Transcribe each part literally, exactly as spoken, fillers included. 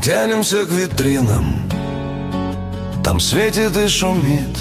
тянемся к витринам, там светит и шумит,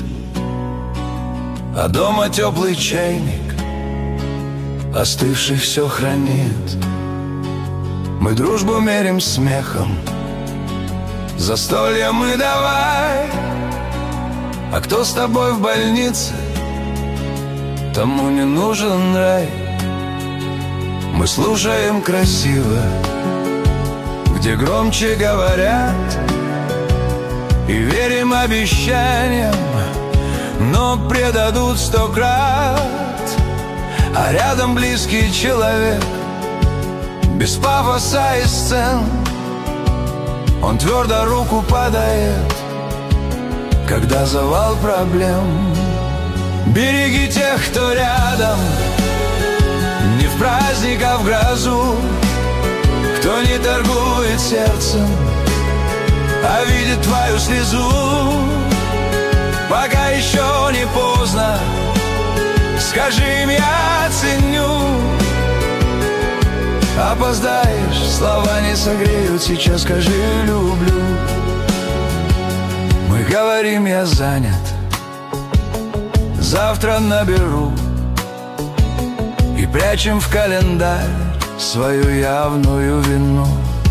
а дома теплый чайник остывший все хранит. Мы дружбу мерим смехом, застолье мы давай. А кто с тобой в больнице, тому не нужен рай. Мы слушаем красиво, где громче говорят, и верим обещаниям, но предадут сто крат. А рядом близкий человек, без пафоса и сцен, он твердо руку подает, когда завал проблем. Береги тех, кто рядом, не в праздник, а в грозу, кто не торгует сердцем, а видит твою слезу. Пока еще не поздно, скажи им: я ценю. Опоздаешь, слова не согреют, сейчас скажи: люблю. Мы говорим: я занят, завтра наберу, и прячем в календарь свою явную вину.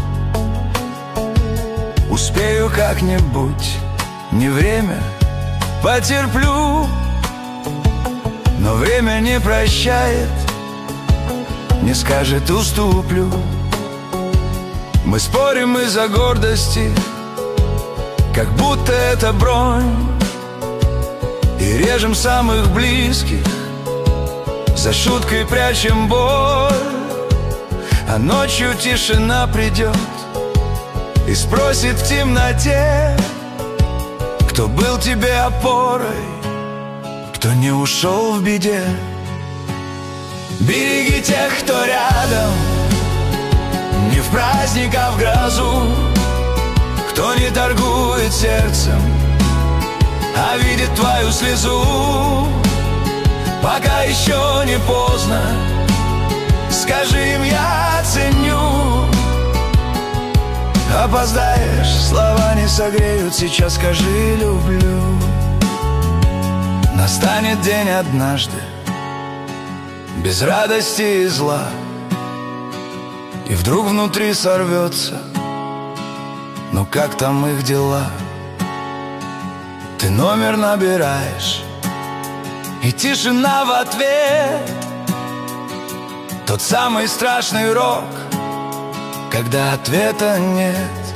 Успею как-нибудь, не время, потерплю. Но время не прощает, не скажет: уступлю. Мы спорим из-за гордости, как будто это бронь, и режем самых близких, за шуткой прячем боль. А ночью тишина придет и спросит в темноте, кто был тебе опорой, кто не ушел в беде. Береги тех, кто рядом, не в праздник, а в грозу, кто не торгует сердцем, а видит твою слезу. Пока еще не поздно, скажи им: я ценю. Опоздаешь, слова не согреют, сейчас скажи: люблю. Настанет день однажды, без радости и зла, и вдруг внутри сорвется: ну как там их дела? Ты номер набираешь, и тишина в ответ. Тот самый страшный урок, когда ответа нет.